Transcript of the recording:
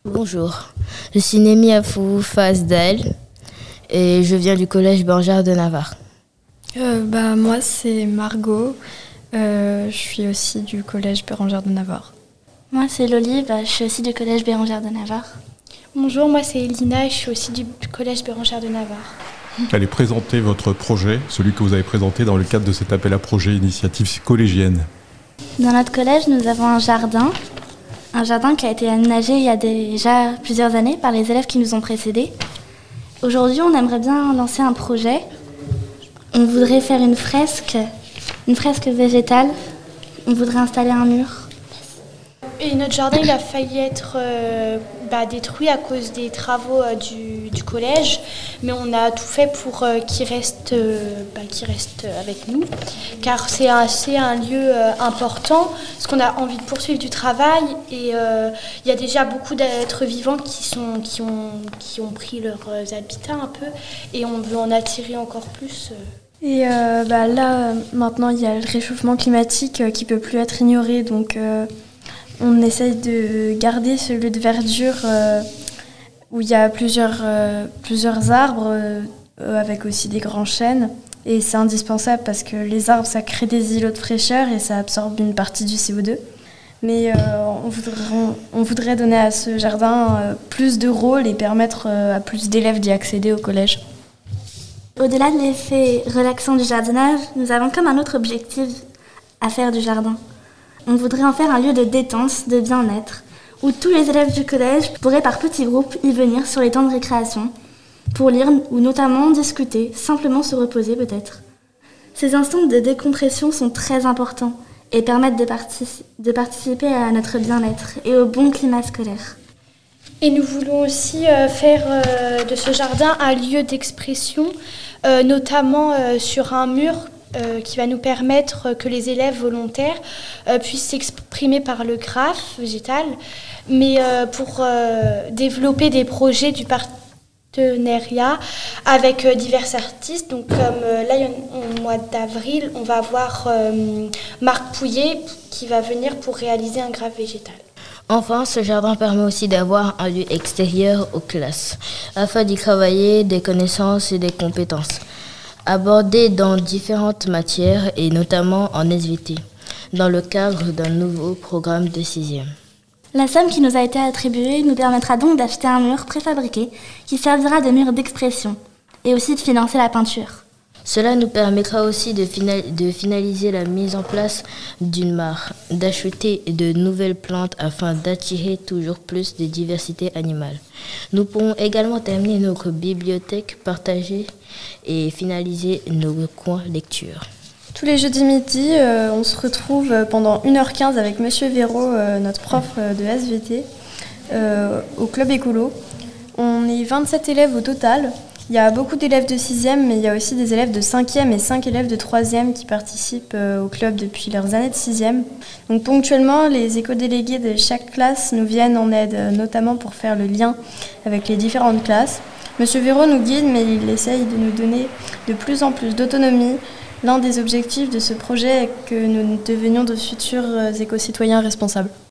Bonjour, je suis Némi Afou Fazdel et je viens du collège Bérengère de Navarre. Moi, c'est Margot. Je suis aussi du collège Bérengère de Navarre. Moi, c'est Loli. Je suis aussi du collège Bérengère de Navarre. Bonjour, moi, c'est Elina et je suis aussi du collège Bérengère de Navarre. Allez présenter votre projet, celui que vous avez présenté dans le cadre de cet appel à projet initiative collégienne. Dans notre collège, nous avons un jardin qui a été aménagé il y a déjà plusieurs années par les élèves qui nous ont précédés. Aujourd'hui, on aimerait bien lancer un projet. On voudrait faire une fresque végétale. On voudrait installer un mur. Et notre jardin, il a failli être détruit à cause des travaux du collège, mais on a tout fait pour qu'il reste avec nous, car c'est un lieu important, parce qu'on a envie de poursuivre du travail, et il y a déjà beaucoup d'êtres vivants qui ont pris leurs habitats un peu, et on veut en attirer encore plus. Et là, maintenant, il y a le réchauffement climatique qui ne peut plus être ignoré, donc on essaye de garder ce lieu de verdure où il y a plusieurs arbres avec aussi des grands chênes. Et c'est indispensable parce que les arbres, ça crée des îlots de fraîcheur et ça absorbe une partie du CO2. Mais on voudrait donner à ce jardin plus de rôle et permettre à plus d'élèves d'y accéder au collège. Au-delà de l'effet relaxant du jardinage, nous avons comme un autre objectif à faire du jardin. On voudrait en faire un lieu de détente, de bien-être, où tous les élèves du collège pourraient par petits groupes y venir sur les temps de récréation, pour lire ou notamment discuter, simplement se reposer peut-être. Ces instants de décompression sont très importants et permettent de participer à notre bien-être et au bon climat scolaire. Et nous voulons aussi faire de ce jardin un lieu d'expression, notamment sur un mur qui va nous permettre que les élèves volontaires puissent s'exprimer par le graphe végétal, mais pour développer des projets du partenariat avec divers artistes. Donc comme là, au mois d'avril, on va avoir Marc Pouillet qui va venir pour réaliser un graphe végétal. Enfin, ce jardin permet aussi d'avoir un lieu extérieur aux classes, afin d'y travailler des connaissances et des compétences, abordées dans différentes matières et notamment en SVT, dans le cadre d'un nouveau programme de 6e. La somme qui nous a été attribuée nous permettra donc d'acheter un mur préfabriqué qui servira de mur d'expression et aussi de financer la peinture. Cela nous permettra aussi de finaliser la mise en place d'une mare, d'acheter de nouvelles plantes afin d'attirer toujours plus de diversité animale. Nous pourrons également terminer notre bibliothèque partagée et finaliser nos coins lecture. Tous les jeudis midi, on se retrouve pendant 1h15 avec Monsieur Véraud, notre prof de SVT, au club écolo. On est 27 élèves au total. Il y a beaucoup d'élèves de 6e, mais il y a aussi des élèves de 5e et 5 élèves de 3e qui participent au club depuis leurs années de 6e. Donc ponctuellement, les éco-délégués de chaque classe nous viennent en aide, notamment pour faire le lien avec les différentes classes. Monsieur Véraud nous guide, mais il essaye de nous donner de plus en plus d'autonomie. L'un des objectifs de ce projet est que nous devenions de futurs éco-citoyens responsables.